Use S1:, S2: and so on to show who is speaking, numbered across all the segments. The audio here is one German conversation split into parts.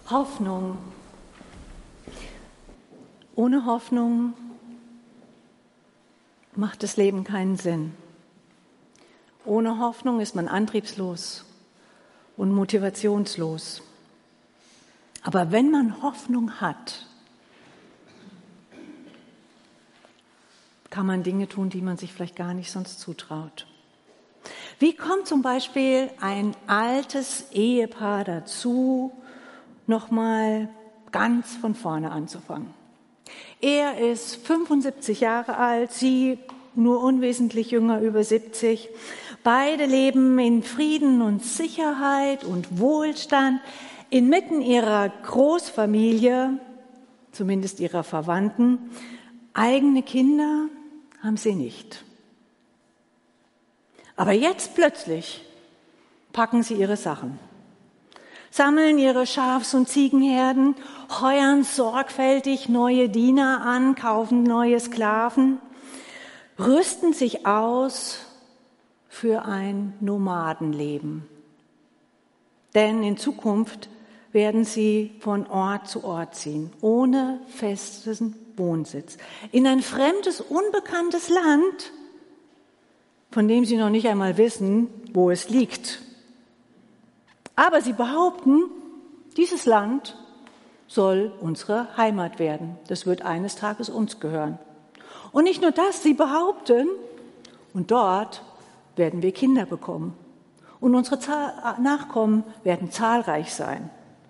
S1: Hoffnung. Ohne Hoffnung macht das Leben keinen Sinn. Ohne Hoffnung ist man antriebslos und motivationslos. Aber wenn man Hoffnung hat, kann man Dinge tun, die man sich vielleicht gar nicht sonst zutraut. Wie kommt zum Beispiel ein altes Ehepaar dazu, nochmal ganz von vorne anzufangen? Er ist 75 Jahre alt, sie nur unwesentlich jünger, über 70. Beide leben in Frieden und Sicherheit und Wohlstand inmitten ihrer Großfamilie, zumindest ihrer Verwandten. Eigene Kinder haben sie nicht. Aber jetzt plötzlich packen sie ihre Sachen, sammeln ihre Schafs- und Ziegenherden, heuern sorgfältig neue Diener an, kaufen neue Sklaven, rüsten sich aus für ein Nomadenleben. Denn in Zukunft werden sie von Ort zu Ort ziehen, ohne festen Wohnsitz, in ein fremdes, unbekanntes Land, von dem sie noch nicht einmal wissen, wo es liegt. Aber sie behaupten, dieses Land soll unsere Heimat werden. Das wird eines Tages uns gehören. Und nicht nur das, sie behaupten, und dort werden wir Kinder bekommen. Und unsere Nachkommen werden zahlreich sein.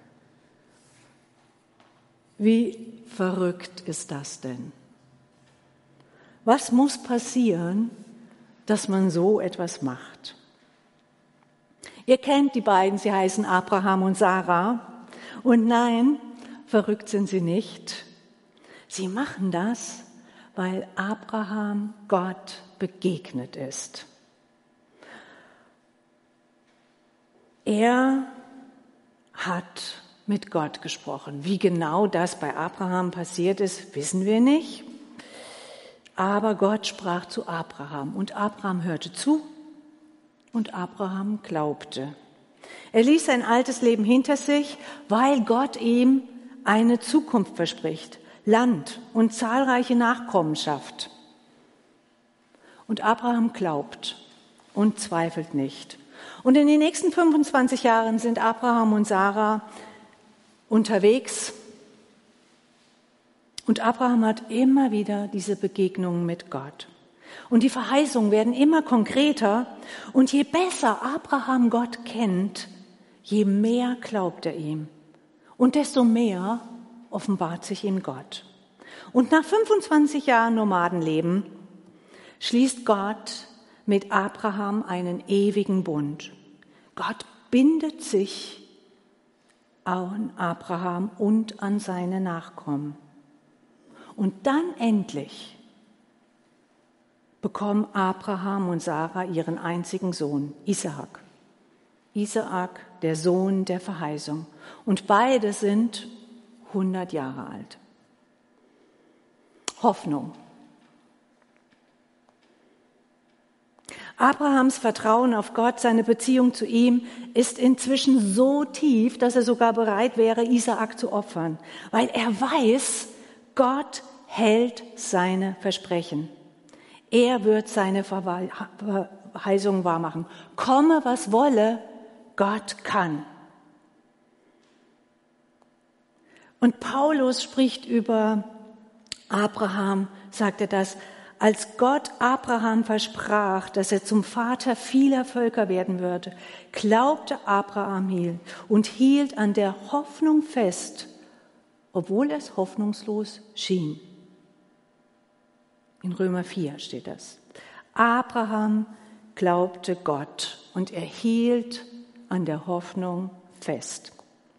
S1: Wie verrückt ist das denn? Was muss passieren, dass man so etwas macht? Ihr kennt die beiden, sie heißen Abraham und Sarah. Und nein, verrückt sind sie nicht. Sie machen das, weil Abraham Gott begegnet ist. Er hat mit Gott gesprochen. Wie genau das bei Abraham passiert ist, wissen wir nicht. Aber Gott sprach zu Abraham und Abraham hörte zu und Abraham glaubte. Er ließ sein altes Leben hinter sich, weil Gott ihm eine Zukunft verspricht, Land und zahlreiche Nachkommenschaft. Und Abraham glaubt und zweifelt nicht. Und in den nächsten 25 Jahren sind Abraham und Sarah unterwegs. Und Abraham hat immer wieder diese Begegnungen mit Gott. Und die Verheißungen werden immer konkreter. Und je besser Abraham Gott kennt, je mehr glaubt er ihm. Und desto mehr offenbart sich ihm Gott. Und nach 25 Jahren Nomadenleben schließt Gott mit Abraham einen ewigen Bund. Gott bindet sich an Abraham und an seine Nachkommen. Und dann endlich bekommen Abraham und Sarah ihren einzigen Sohn, Isaak. Isaak, der Sohn der Verheißung. Und beide sind 100 Jahre alt. Hoffnung. Abrahams Vertrauen auf Gott, seine Beziehung zu ihm, ist inzwischen so tief, dass er sogar bereit wäre, Isaak zu opfern, weil er weiß, Gott hält seine Versprechen. Er wird seine Verheißungen wahrmachen. Komme, was wolle, Gott kann. Und Paulus spricht über Abraham, sagt er das, als Gott Abraham versprach, dass er zum Vater vieler Völker werden würde, glaubte Abraham und hielt an der Hoffnung fest, obwohl es hoffnungslos schien. In Römer 4 steht das. Abraham glaubte Gott und er hielt an der Hoffnung fest.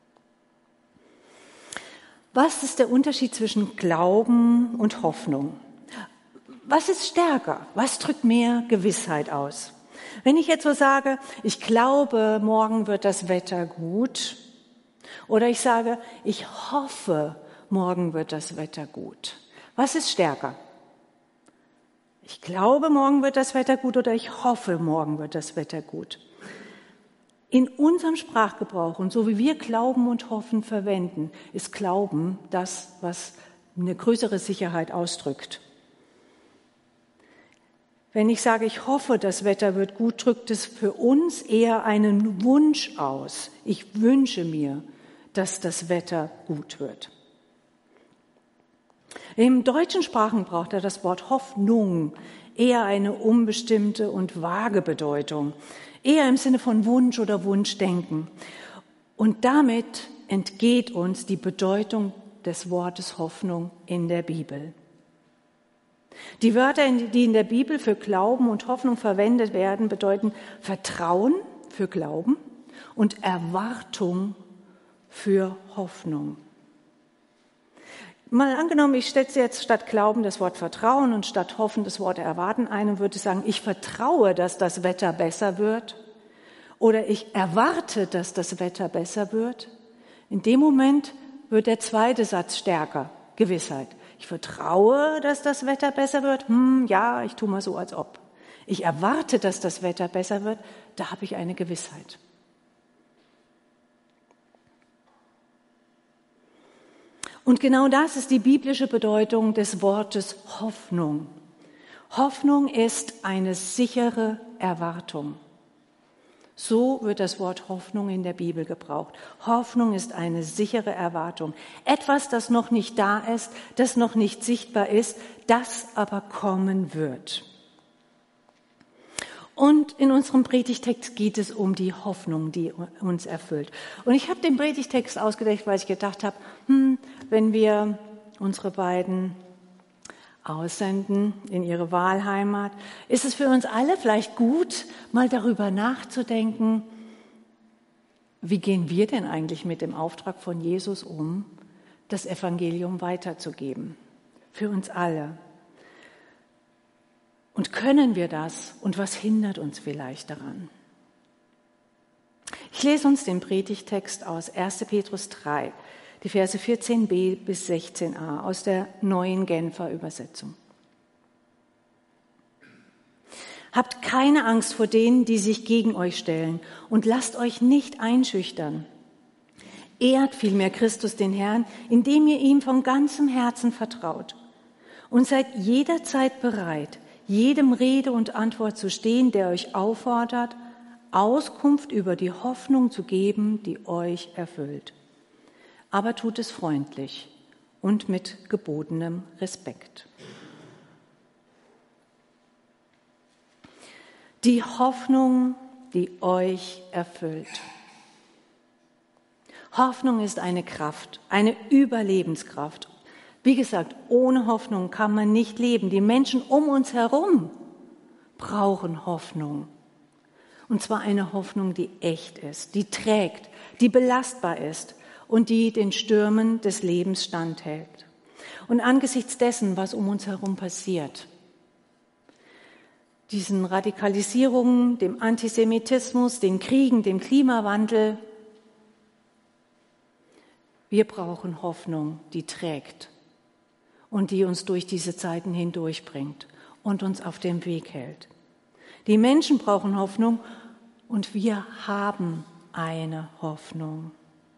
S1: Was ist der Unterschied zwischen Glauben und Hoffnung? Was ist stärker? Was drückt mehr Gewissheit aus? Wenn ich jetzt so sage, ich glaube, morgen wird das Wetter gut, oder ich sage, ich hoffe, morgen wird das Wetter gut. Was ist stärker? Ich glaube, morgen wird das Wetter gut, oder ich hoffe, morgen wird das Wetter gut. In unserem Sprachgebrauch und so wie wir Glauben und Hoffen verwenden, ist Glauben das, was eine größere Sicherheit ausdrückt. Wenn ich sage, ich hoffe, das Wetter wird gut, drückt es für uns eher einen Wunsch aus. Ich wünsche mir, dass das Wetter gut wird. Im deutschen Sprachgebrauch hat das Wort Hoffnung eher eine unbestimmte und vage Bedeutung, eher im Sinne von Wunsch oder Wunschdenken. Und damit entgeht uns die Bedeutung des Wortes Hoffnung in der Bibel. Die Wörter, die in der Bibel für Glauben und Hoffnung verwendet werden, bedeuten Vertrauen für Glauben und Erwartung für Hoffnung. Mal angenommen, ich setze jetzt statt Glauben das Wort Vertrauen und statt Hoffen das Wort Erwarten ein und würde sagen, ich vertraue, dass das Wetter besser wird oder ich erwarte, dass das Wetter besser wird. In dem Moment wird der zweite Satz stärker, Gewissheit. Ich vertraue, dass das Wetter besser wird. Ja, ich tue mal so, als ob. Ich erwarte, dass das Wetter besser wird. Da habe ich eine Gewissheit. Und genau das ist die biblische Bedeutung des Wortes Hoffnung. Hoffnung ist eine sichere Erwartung. So wird das Wort Hoffnung in der Bibel gebraucht. Hoffnung ist eine sichere Erwartung. Etwas, das noch nicht da ist, das noch nicht sichtbar ist, das aber kommen wird. Und in unserem Predigtext geht es um die Hoffnung, die uns erfüllt. Und ich habe den Predigtext ausgedacht, weil ich gedacht habe, wenn wir unsere beiden aussenden in ihre Wahlheimat, ist es für uns alle vielleicht gut, mal darüber nachzudenken, wie gehen wir denn eigentlich mit dem Auftrag von Jesus um, das Evangelium weiterzugeben? Für uns alle. Und können wir das? Und was hindert uns vielleicht daran? Ich lese uns den Predigtext aus 1. Petrus 3, die Verse 14b bis 16a aus der neuen Genfer Übersetzung. Habt keine Angst vor denen, die sich gegen euch stellen, und lasst euch nicht einschüchtern. Ehrt vielmehr Christus den Herrn, indem ihr ihm von ganzem Herzen vertraut. Und seid jederzeit bereit, jedem Rede und Antwort zu stehen, der euch auffordert, Auskunft über die Hoffnung zu geben, die euch erfüllt. Aber tut es freundlich und mit gebotenem Respekt. Die Hoffnung, die euch erfüllt. Hoffnung ist eine Kraft, eine Überlebenskraft. Wie gesagt, ohne Hoffnung kann man nicht leben. Die Menschen um uns herum brauchen Hoffnung. Und zwar eine Hoffnung, die echt ist, die trägt, die belastbar ist und die den Stürmen des Lebens standhält. Und angesichts dessen, was um uns herum passiert, diesen Radikalisierungen, dem Antisemitismus, den Kriegen, dem Klimawandel, wir brauchen Hoffnung, die trägt und die uns durch diese Zeiten hindurchbringt und uns auf dem Weg hält. Die Menschen brauchen Hoffnung und wir haben eine Hoffnung.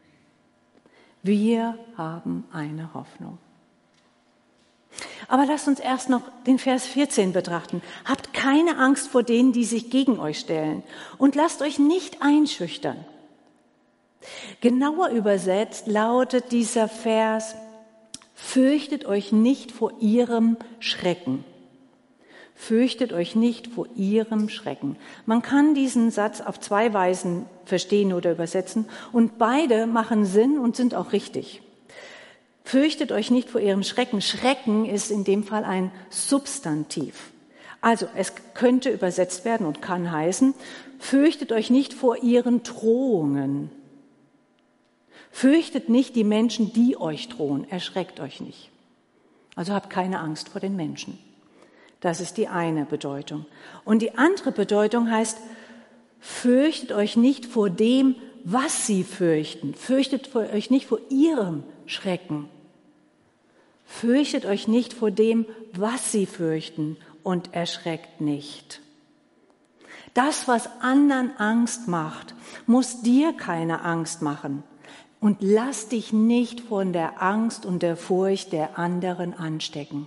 S1: Wir haben eine Hoffnung. Aber lasst uns erst noch den Vers 14 betrachten. Habt keine Angst vor denen, die sich gegen euch stellen, und lasst euch nicht einschüchtern. Genauer übersetzt lautet dieser Vers: Fürchtet euch nicht vor ihrem Schrecken. Fürchtet euch nicht vor ihrem Schrecken. Man kann diesen Satz auf zwei Weisen verstehen oder übersetzen und beide machen Sinn und sind auch richtig. Fürchtet euch nicht vor ihrem Schrecken. Schrecken ist in dem Fall ein Substantiv. Also es könnte übersetzt werden und kann heißen, fürchtet euch nicht vor ihren Drohungen. Fürchtet nicht die Menschen, die euch drohen. Erschreckt euch nicht. Also habt keine Angst vor den Menschen. Das ist die eine Bedeutung. Und die andere Bedeutung heißt, fürchtet euch nicht vor dem, was sie fürchten. Fürchtet euch nicht vor ihrem Schrecken. Fürchtet euch nicht vor dem, was sie fürchten, und erschreckt nicht. Das, was anderen Angst macht, muss dir keine Angst machen. Und lass dich nicht von der Angst und der Furcht der anderen anstecken.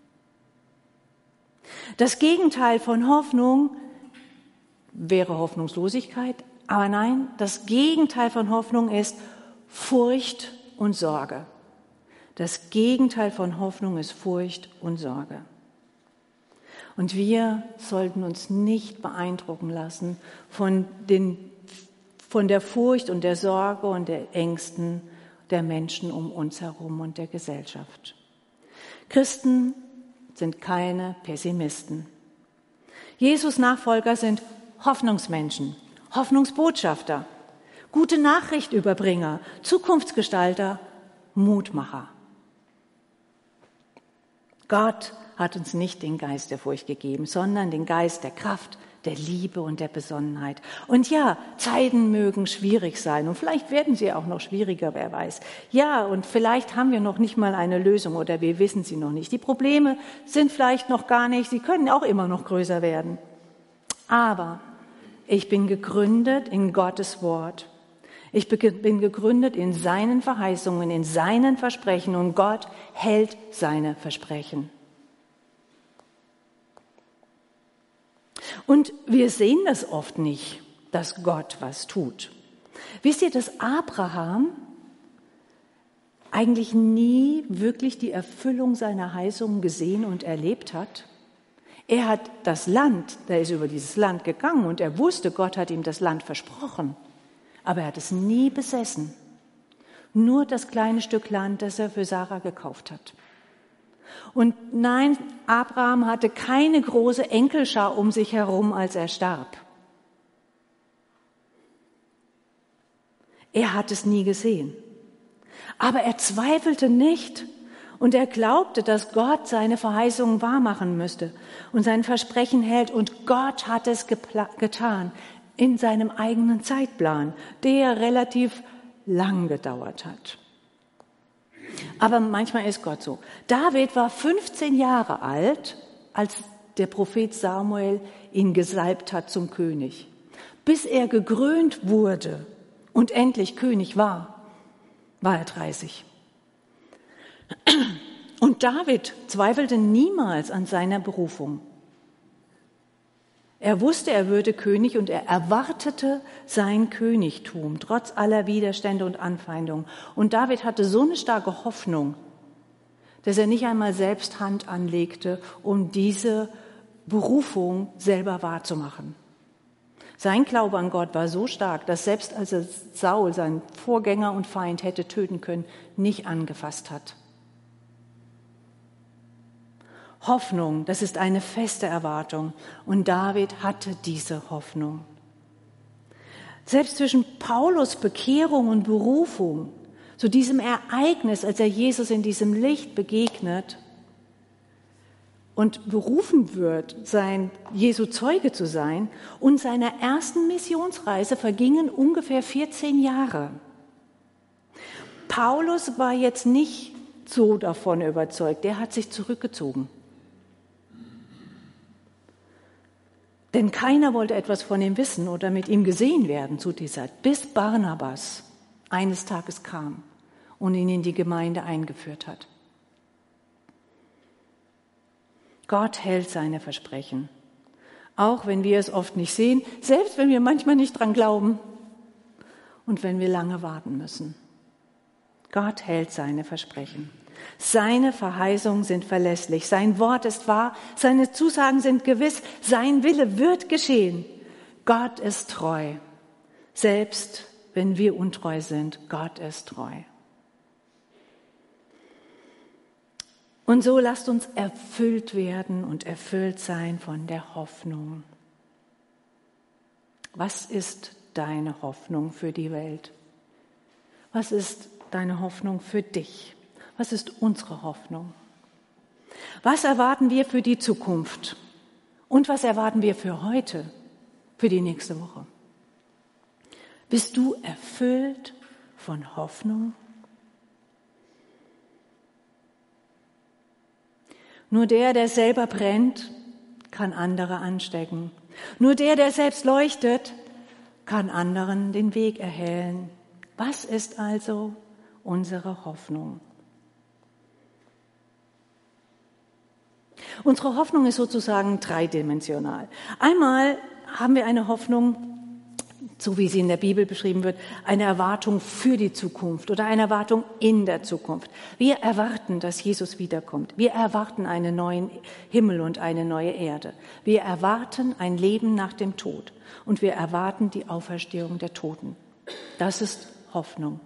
S1: Das Gegenteil von Hoffnung wäre Hoffnungslosigkeit, aber nein, das Gegenteil von Hoffnung ist Furcht und Sorge. Das Gegenteil von Hoffnung ist Furcht und Sorge. Und wir sollten uns nicht beeindrucken lassen von der Furcht und der Sorge und der Ängsten der Menschen um uns herum und der Gesellschaft. Christen sind keine Pessimisten. Jesus Nachfolger sind Hoffnungsmenschen, Hoffnungsbotschafter, gute Nachrichtüberbringer, Zukunftsgestalter, Mutmacher. Gott hat uns nicht den Geist der Furcht gegeben, sondern den Geist der Kraft, der Liebe und der Besonnenheit. Und ja, Zeiten mögen schwierig sein und vielleicht werden sie auch noch schwieriger, wer weiß. Ja, und vielleicht haben wir noch nicht mal eine Lösung oder wir wissen sie noch nicht. Die Probleme sind vielleicht noch gar nicht, sie können auch immer noch größer werden. Aber ich bin gegründet in Gottes Wort. Ich bin gegründet in seinen Verheißungen, in seinen Versprechen und Gott hält seine Versprechen. Und wir sehen das oft nicht, dass Gott was tut. Wisst ihr, dass Abraham eigentlich nie wirklich die Erfüllung seiner Verheißungen gesehen und erlebt hat? Er hat das Land, der ist über dieses Land gegangen und er wusste, Gott hat ihm das Land versprochen. Aber er hat es nie besessen. Nur das kleine Stück Land, das er für Sarah gekauft hat. Und nein, Abraham hatte keine große Enkelschar um sich herum, als er starb. Er hat es nie gesehen. Aber er zweifelte nicht und er glaubte, dass Gott seine Verheißungen wahrmachen müsste und sein Versprechen hält. Und Gott hat es getan in seinem eigenen Zeitplan, der relativ lang gedauert hat. Aber manchmal ist Gott so. David war 15 Jahre alt, als der Prophet Samuel ihn gesalbt hat zum König. Bis er gekrönt wurde und endlich König war, war er 30. Und David zweifelte niemals an seiner Berufung. Er wusste, er würde König und er erwartete sein Königtum, trotz aller Widerstände und Anfeindungen. Und David hatte so eine starke Hoffnung, dass er nicht einmal selbst Hand anlegte, um diese Berufung selber wahrzumachen. Sein Glaube an Gott war so stark, dass selbst als er Saul, seinen Vorgänger und Feind, hätte töten können, nicht angefasst hat. Hoffnung, das ist eine feste Erwartung. Und David hatte diese Hoffnung. Selbst zwischen Paulus Bekehrung und Berufung, zu diesem Ereignis, als er Jesus in diesem Licht begegnet und berufen wird, Jesu Zeuge zu sein, und seiner ersten Missionsreise vergingen ungefähr 14 Jahre. Paulus war jetzt nicht so davon überzeugt, der hat sich zurückgezogen. Denn keiner wollte etwas von ihm wissen oder mit ihm gesehen werden zu dieser Zeit, bis Barnabas eines Tages kam und ihn in die Gemeinde eingeführt hat. Gott hält seine Versprechen, auch wenn wir es oft nicht sehen, selbst wenn wir manchmal nicht dran glauben und wenn wir lange warten müssen. Gott hält seine Versprechen. Seine Verheißungen sind verlässlich, sein Wort ist wahr, seine Zusagen sind gewiss, sein Wille wird geschehen. Gott ist treu, selbst wenn wir untreu sind, Gott ist treu. Und so lasst uns erfüllt werden und erfüllt sein von der Hoffnung. Was ist deine Hoffnung für die Welt? Was ist deine Hoffnung für dich? Was ist unsere Hoffnung? Was erwarten wir für die Zukunft? Und was erwarten wir für heute, für die nächste Woche? Bist du erfüllt von Hoffnung? Nur der selber brennt, kann andere anstecken. Nur der selbst leuchtet, kann anderen den Weg erhellen. Was ist also unsere Hoffnung? Unsere Hoffnung ist sozusagen dreidimensional. Einmal haben wir eine Hoffnung, so wie sie in der Bibel beschrieben wird, eine Erwartung für die Zukunft oder eine Erwartung in der Zukunft. Wir erwarten, dass Jesus wiederkommt. Wir erwarten einen neuen Himmel und eine neue Erde. Wir erwarten ein Leben nach dem Tod und wir erwarten die Auferstehung der Toten. Das ist Hoffnung.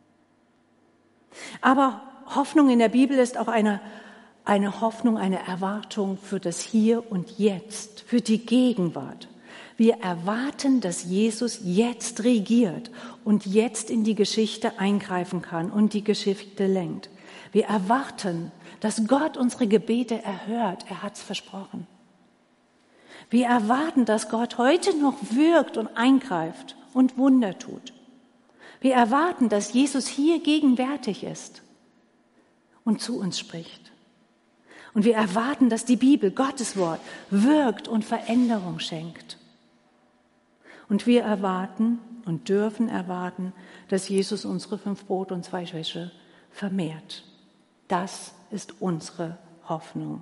S1: Aber Hoffnung in der Bibel ist auch eine Hoffnung, eine Erwartung für das Hier und Jetzt, für die Gegenwart. Wir erwarten, dass Jesus jetzt regiert und jetzt in die Geschichte eingreifen kann und die Geschichte lenkt. Wir erwarten, dass Gott unsere Gebete erhört. Er hat es versprochen. Wir erwarten, dass Gott heute noch wirkt und eingreift und Wunder tut. Wir erwarten, dass Jesus hier gegenwärtig ist und zu uns spricht. Und wir erwarten, dass die Bibel, Gottes Wort, wirkt und Veränderung schenkt. Und wir erwarten und dürfen erwarten, dass Jesus unsere 5 Brote und 2 Fische vermehrt. Das ist unsere Hoffnung.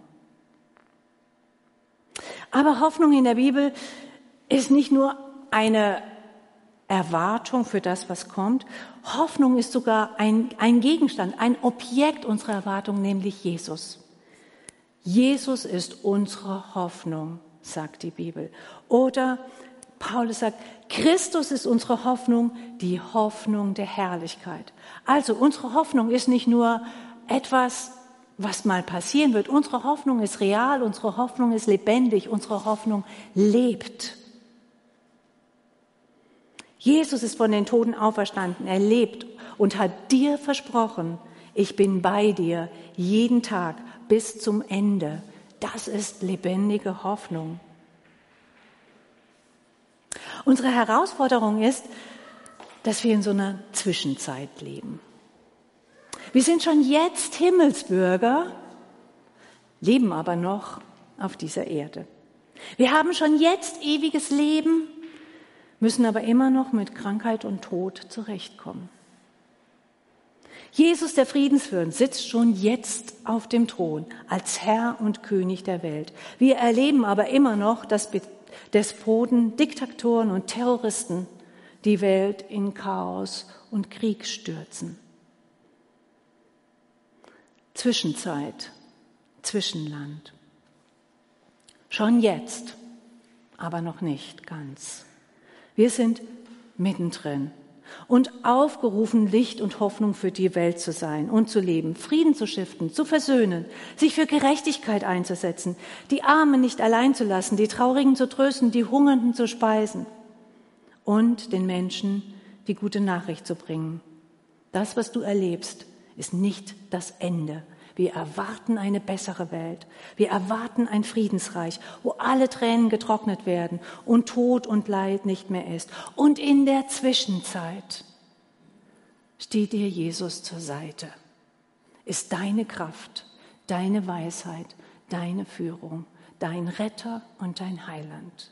S1: Aber Hoffnung in der Bibel ist nicht nur eine Erwartung für das, was kommt. Hoffnung ist sogar ein Gegenstand, ein Objekt unserer Erwartung, nämlich Jesus. Jesus ist unsere Hoffnung, sagt die Bibel. Oder Paulus sagt, Christus ist unsere Hoffnung, die Hoffnung der Herrlichkeit. Also unsere Hoffnung ist nicht nur etwas, was mal passieren wird. Unsere Hoffnung ist real, unsere Hoffnung ist lebendig, unsere Hoffnung lebt. Jesus ist von den Toten auferstanden, er lebt und hat dir versprochen, ich bin bei dir jeden Tag bis zum Ende. Das ist lebendige Hoffnung. Unsere Herausforderung ist, dass wir in so einer Zwischenzeit leben. Wir sind schon jetzt Himmelsbürger, leben aber noch auf dieser Erde. Wir haben schon jetzt ewiges Leben, müssen aber immer noch mit Krankheit und Tod zurechtkommen. Jesus, der Friedensfürst, sitzt schon jetzt auf dem Thron als Herr und König der Welt. Wir erleben aber immer noch, dass Despoten, Diktatoren und Terroristen die Welt in Chaos und Krieg stürzen. Zwischenzeit, Zwischenland. Schon jetzt, aber noch nicht ganz. Wir sind mittendrin und aufgerufen, Licht und Hoffnung für die Welt zu sein und zu leben, Frieden zu stiften, zu versöhnen, sich für Gerechtigkeit einzusetzen, die Armen nicht allein zu lassen, die Traurigen zu trösten, die Hungernden zu speisen und den Menschen die gute Nachricht zu bringen. Das, was du erlebst, ist nicht das Ende. Wir erwarten eine bessere Welt. Wir erwarten ein Friedensreich, wo alle Tränen getrocknet werden und Tod und Leid nicht mehr ist. Und in der Zwischenzeit steht dir Jesus zur Seite. Ist deine Kraft, deine Weisheit, deine Führung, dein Retter und dein Heiland.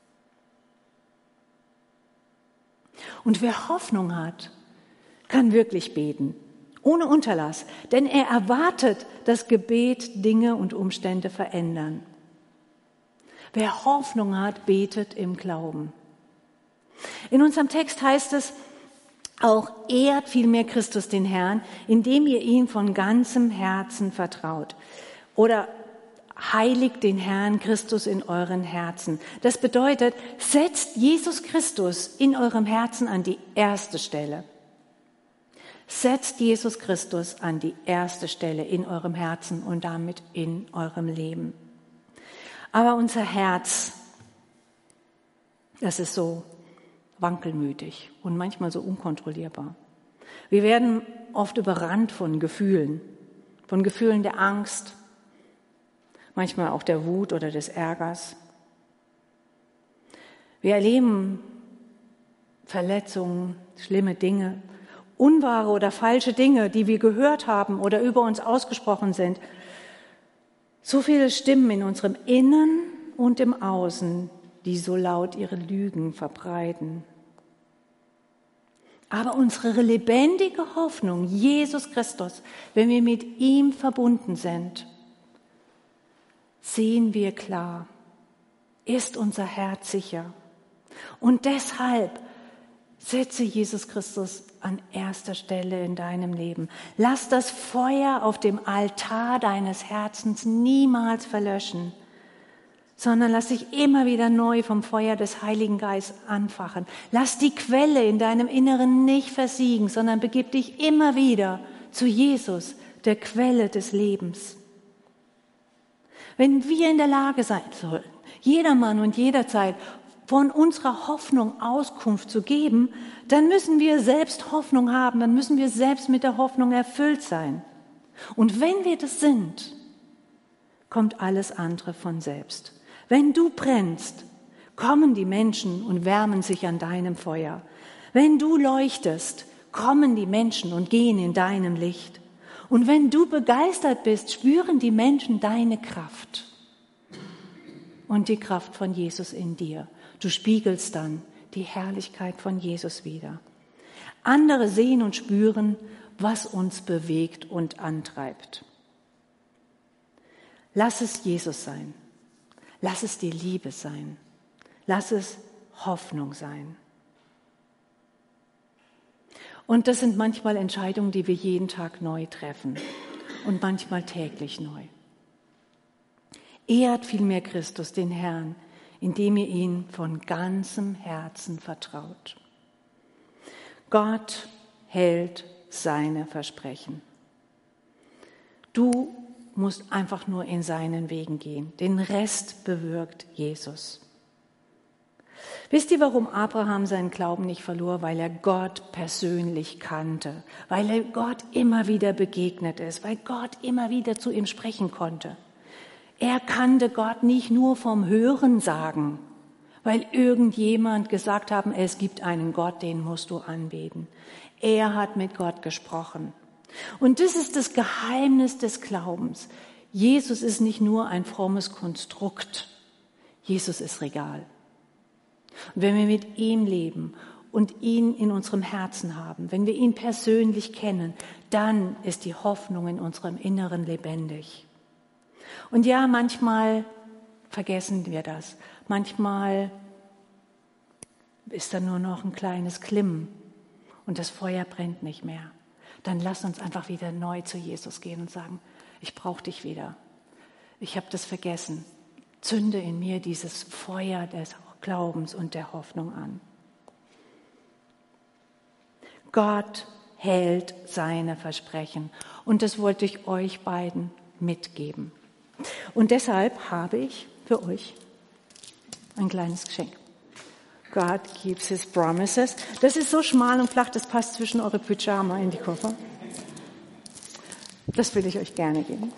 S1: Und wer Hoffnung hat, kann wirklich beten. Ohne Unterlass, denn er erwartet, dass Gebet Dinge und Umstände verändern. Wer Hoffnung hat, betet im Glauben. In unserem Text heißt es, auch ehrt vielmehr Christus den Herrn, indem ihr ihm von ganzem Herzen vertraut. Oder heiligt den Herrn Christus in euren Herzen. Das bedeutet, setzt Jesus Christus in eurem Herzen an die erste Stelle. Setzt Jesus Christus an die erste Stelle in eurem Herzen und damit in eurem Leben. Aber unser Herz, das ist so wankelmütig und manchmal so unkontrollierbar. Wir werden oft überrannt von Gefühlen der Angst, manchmal auch der Wut oder des Ärgers. Wir erleben Verletzungen, schlimme Dinge, unwahre oder falsche Dinge, die wir gehört haben oder über uns ausgesprochen sind. So viele Stimmen in unserem Innen und im Außen, die so laut ihre Lügen verbreiten. Aber unsere lebendige Hoffnung, Jesus Christus, wenn wir mit ihm verbunden sind, sehen wir klar, ist unser Herz sicher. Und deshalb setze Jesus Christus an erster Stelle in deinem Leben. Lass das Feuer auf dem Altar deines Herzens niemals verlöschen, sondern lass dich immer wieder neu vom Feuer des Heiligen Geistes anfachen. Lass die Quelle in deinem Inneren nicht versiegen, sondern begib dich immer wieder zu Jesus, der Quelle des Lebens. Wenn wir in der Lage sein sollen, jedermann und jederzeit von unserer Hoffnung Auskunft zu geben, dann müssen wir selbst Hoffnung haben, dann müssen wir selbst mit der Hoffnung erfüllt sein. Und wenn wir das sind, kommt alles andere von selbst. Wenn du brennst, kommen die Menschen und wärmen sich an deinem Feuer. Wenn du leuchtest, kommen die Menschen und gehen in deinem Licht. Und wenn du begeistert bist, spüren die Menschen deine Kraft und die Kraft von Jesus in dir. Du spiegelst dann die Herrlichkeit von Jesus wider. Andere sehen und spüren, was uns bewegt und antreibt. Lass es Jesus sein. Lass es die Liebe sein. Lass es Hoffnung sein. Und das sind manchmal Entscheidungen, die wir jeden Tag neu treffen und manchmal täglich neu. Ehrt vielmehr Christus, den Herrn, indem ihr ihn von ganzem Herzen vertraut. Gott hält seine Versprechen. Du musst einfach nur in seinen Wegen gehen. Den Rest bewirkt Jesus. Wisst ihr, warum Abraham seinen Glauben nicht verlor? Weil er Gott persönlich kannte, weil er Gott immer wieder begegnet ist, weil Gott immer wieder zu ihm sprechen konnte. Er kannte Gott nicht nur vom Hörensagen, weil irgendjemand gesagt haben, es gibt einen Gott, den musst du anbeten. Er hat mit Gott gesprochen. Und das ist das Geheimnis des Glaubens. Jesus ist nicht nur ein frommes Konstrukt. Jesus ist real. Und wenn wir mit ihm leben und ihn in unserem Herzen haben, wenn wir ihn persönlich kennen, dann ist die Hoffnung in unserem Inneren lebendig. Und ja, manchmal vergessen wir das. Manchmal ist da nur noch ein kleines Glimmen und das Feuer brennt nicht mehr. Dann lass uns einfach wieder neu zu Jesus gehen und sagen, ich brauche dich wieder. Ich habe das vergessen. Zünde in mir dieses Feuer des Glaubens und der Hoffnung an. Gott hält seine Versprechen und das wollte ich euch beiden mitgeben. Und deshalb habe ich für euch ein kleines Geschenk. God keeps his promises. Das ist so schmal und flach, das passt zwischen eure Pyjama in die Koffer. Das will ich euch gerne geben.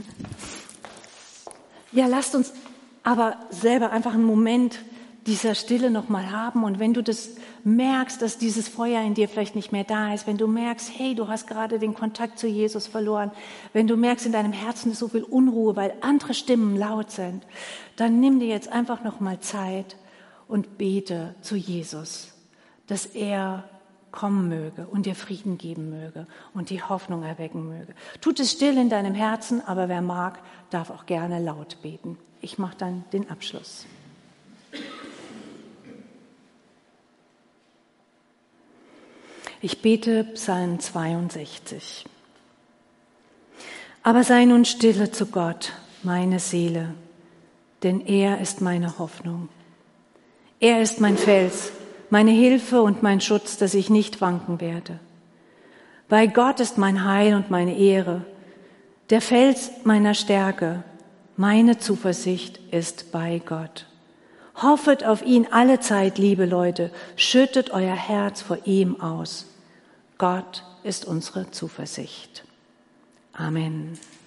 S1: Ja, lasst uns aber selber einfach einen Moment dieser Stille nochmal haben. Und wenn du das merkst, dass dieses Feuer in dir vielleicht nicht mehr da ist, wenn du merkst, hey, du hast gerade den Kontakt zu Jesus verloren, wenn du merkst, in deinem Herzen ist so viel Unruhe, weil andere Stimmen laut sind, dann nimm dir jetzt einfach nochmal Zeit und bete zu Jesus, dass er kommen möge und dir Frieden geben möge und die Hoffnung erwecken möge. Tut es still in deinem Herzen, aber wer mag, darf auch gerne laut beten. Ich mache dann den Abschluss. Ich bete Psalm 62. Aber sei nun stille zu Gott, meine Seele, denn er ist meine Hoffnung. Er ist mein Fels, meine Hilfe und mein Schutz, dass ich nicht wanken werde. Bei Gott ist mein Heil und meine Ehre, der Fels meiner Stärke. Meine Zuversicht ist bei Gott. Hoffet auf ihn alle Zeit, liebe Leute, schüttet euer Herz vor ihm aus. Gott ist unsere Zuversicht. Amen.